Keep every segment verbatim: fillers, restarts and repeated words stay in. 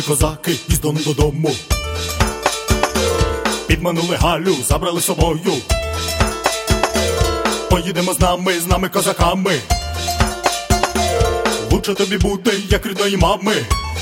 козаки із Дону додому. Підманули Галю, забрали з собою. Поїдемо з нами, з нами козаками. Лучше тобі буде, як рідної мами.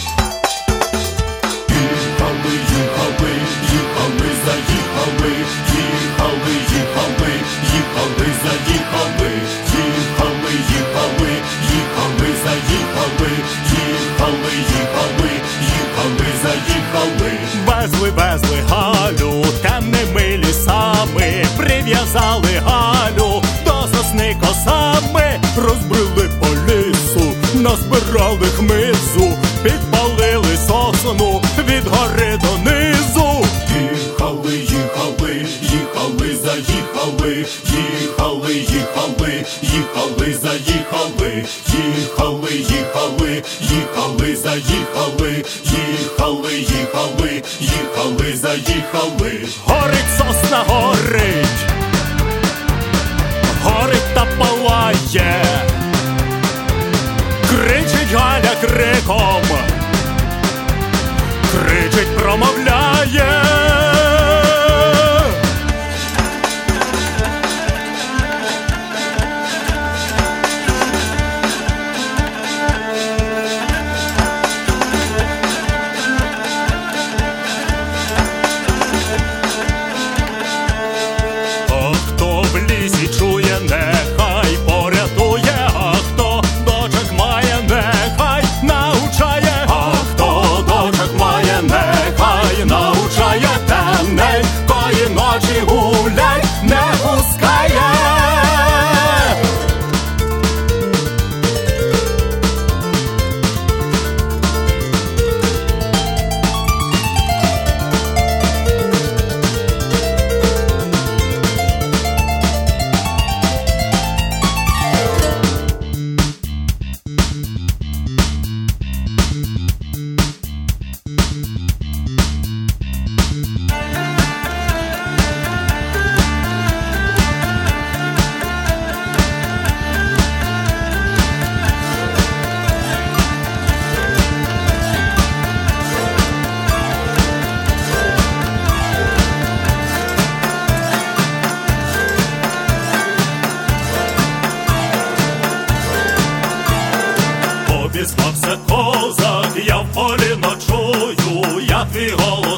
Їхали, їхали, їхали, заїхали. Їхали, їхали, їхали, заїхали. Їхали, їхали, їхали, заїхали. Їхали, їхали, їхали, заїхали. Везли, везли Галю темними лісами. Прив'язали Галю до сосни косами. Розбрили по лісу, назбирали хмизу. Підпалили сосну від гори донизу. Їхали, їхали, їхали, заїхали. Їхали, їхали, їхали, заїхали. Їхали, їхали, їхали, заїхали. Їхали, їхали, їхали, заїхали. Горить сосна, горить, горить та палає. Кричить Галя криком, кричить, промовляє. А хто в лісі чує, нехай порятує, а хто дочок має, нехай научає, а хто дочок має, нехай научає. Темненької ночі гулять не пускає. Обізвався козак, я в полі ночую, я твій голос